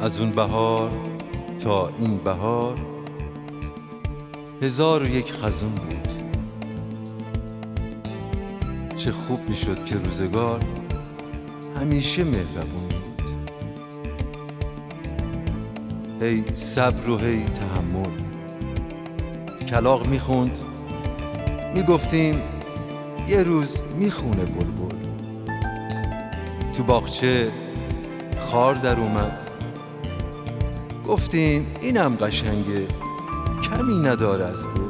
از اون بهار تا این بهار 1001 خزون بود. چه خوب میشد که روزگار همیشه مهربون بود. هی صبر و هی تحمل. کلاغ میخوند، میگفتیم یه روز میخونه بلبل. تو باغچه خار در اومد، گفتیم اینم قشنگه، کمی نداره از گل.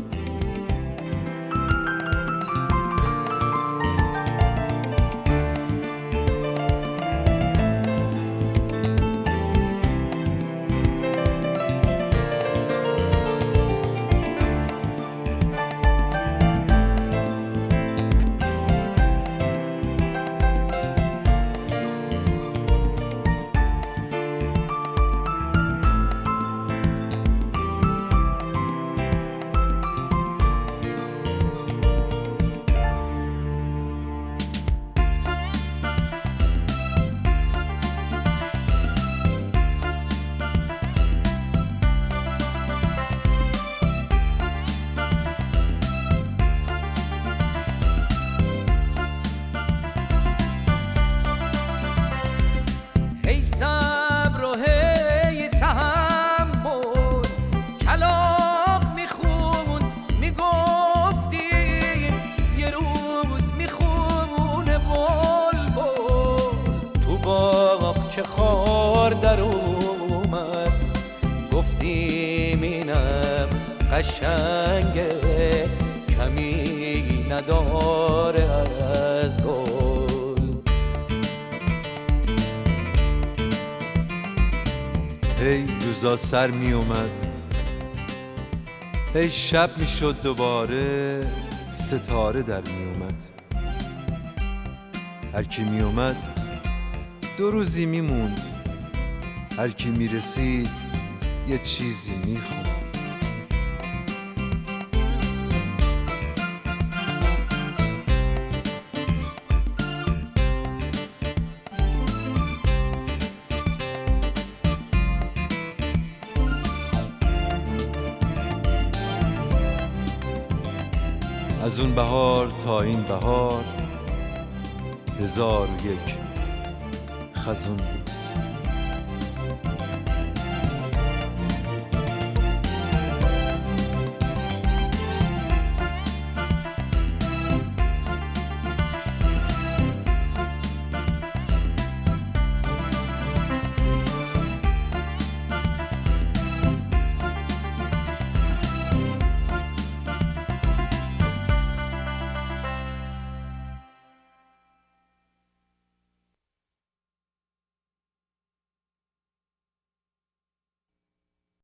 چه خار در اومد، گفتیم اینم قشنگه، کمی نداره از گل. هی روزا سر می اومد، هی شب می شد، دوباره ستاره در می اومد. هر کی می اومد 2 روزی میموند، هر کی میرسید یه چیزی میخوند. از اون بهار تا این بهار 1001 خزون بود.